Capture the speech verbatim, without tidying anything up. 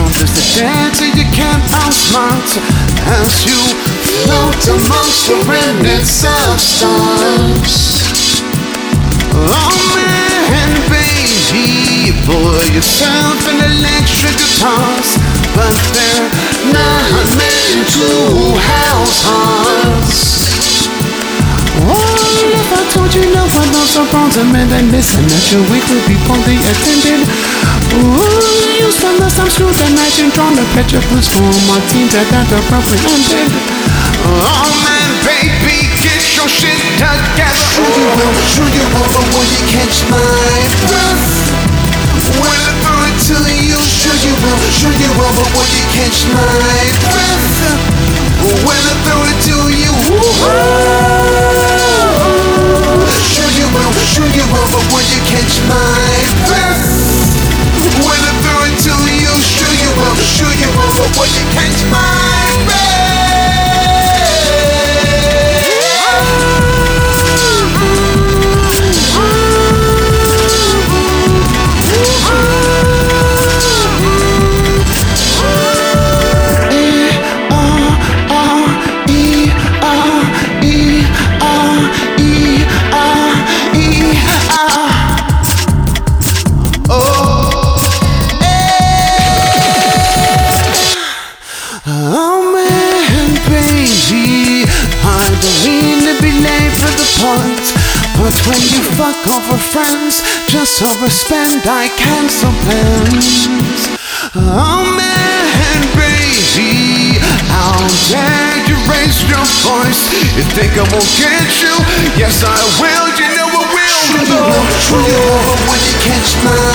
There's a dancer you can't outsmart as you float amongst the remnants of stars. Oh man, baby, boy, you sound an electric guitars, but they're not meant to house hearts. Oh, if I told you no one knows the bronze men, then listen at your weekly people they attended. Ooh, you spend the some screws and matching drawn the picture blues for my team that got the represented. Oh man, baby, get your shit together. Sure you will, sure you will, but will you catch my breath? When I throw it to you, sure you will, sure you will, but will you catch my breath? When I throw it to you, sure you will, sure you will, but will you catch my breath? When I throw it to you, sure you will, sure you will, but will you catch my breath? Oh man, baby, I don't mean to be late for the point, but when you fuck over friends, just overspend, I cancel plans. Oh man, baby, how dare you raise your voice? You think I won't get you? Yes I will, you know I will. Sure you will, sure you will, when you catch my